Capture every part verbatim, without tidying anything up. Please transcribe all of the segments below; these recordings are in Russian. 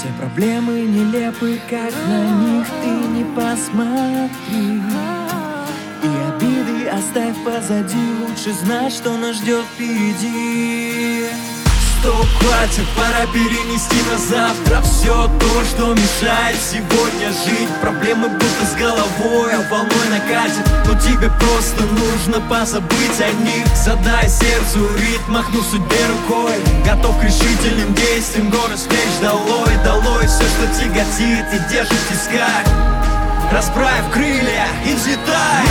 Все проблемы нелепы, как на них ты не посмотри. И обиды оставь позади, лучше знать, что нас ждет впереди. Стоп, хватит, пора перенести на завтра все то, что мешает сегодня жить. Проблемы будто с головой, а волной накатит, но тебе просто нужно позабыть о них. Задай сердцу ритм, махнув судьбе рукой. Готов к решительным действиям, горы с плеч долой. Долой все, что тяготит и держит в тисках. Расправив крылья и взлетай.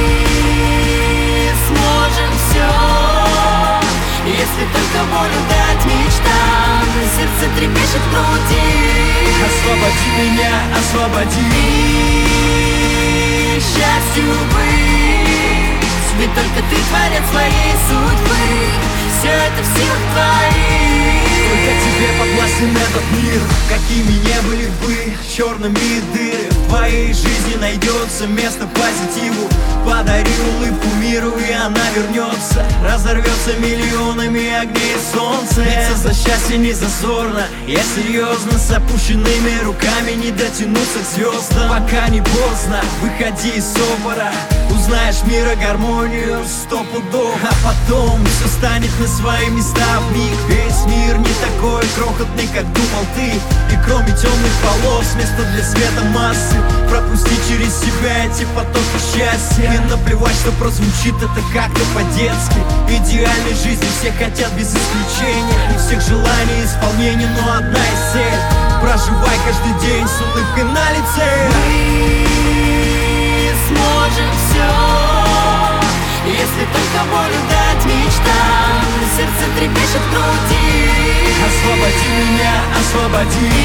Мы сможем все, если только волю дать мечтам. Сердце трепещет в груди. Освободи меня, освободи. И счастью быть, ведь только ты творец своей судьбы. Все это в силах твоих. Только тебе подвластен этот мир. Какими не были бы черными дыры, в твоей жизни найдется место позитиву. Подари улыбку миру, и она вернется. Разорвется миллионами огней солнца. Биться за счастье не зазорно. Я серьезно, с опущенными руками не дотянуться к звездам. Пока не поздно, выходи из стопора. Узнаешь мира гармонию сто пудов. А потом все станет на свои места вмиг. Весь мир не такой крохотный, как думал ты. И кроме темных полос, место для света массы. Пропусти через себя эти потоки счастья. И наплевать, что прозвучит это как-то по-детски. Идеальной жизни все хотят без исключения. У всех желаний исполнения, но одна из цель. Проживай каждый день с улыбкой на лице. Мы сможем все, если только волю дать мечтам. Сердце трепещет в груди. Освободи меня, освободи.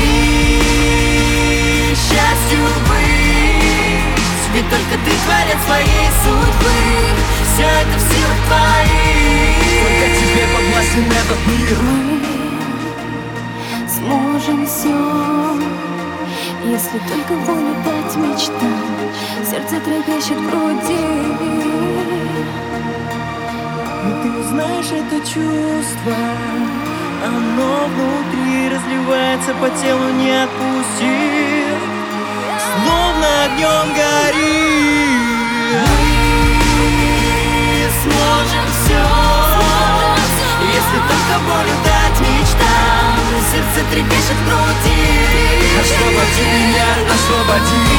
И счастью быть, ведь только ты творец своей судьбы. Все это в силах твоих. Только тебе подвластен этот мир. Мы сможем все, если только волю дать мечтам. Сердце трепещет в груди. И ты знаешь это чувство, оно внутри разливается по телу, не отпусти. Словно огнем гори. Мы сможем все, если только волю дать мечтам. Сердце трепещет в груди. Освободи меня, освободи.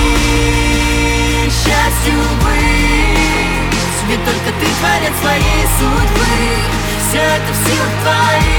И счастью быть, ведь только ты творец своей судьбы. Все это в силах твоих.